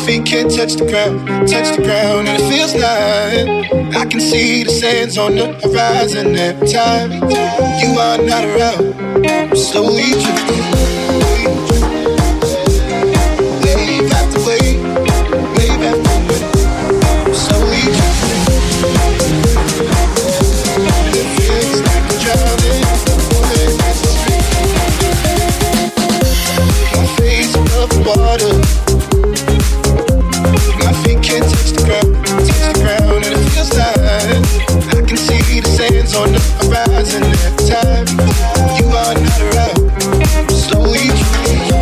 feet can't touch the ground, and it feels like I can see the sands on the horizon every time you are not around. I'm slowly drifting, wave after wave, wave after wave. I'm slowly drifting, and it feels like I'm drowning. My face above the water. My feet can't touch the ground, and it feels like I can see the sands on the horizon every time you are not around. I'm slowly drifting.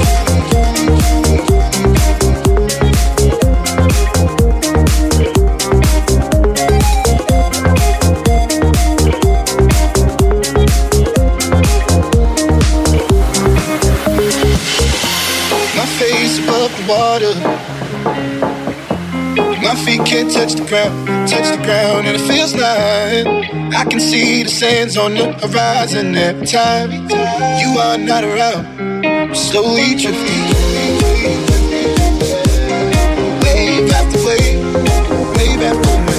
My face above the water. My feet can't touch the ground, and it feels like I can see the sands on the horizon every time you are not around. I'm slowly drifting, wave after wave, wave after wave.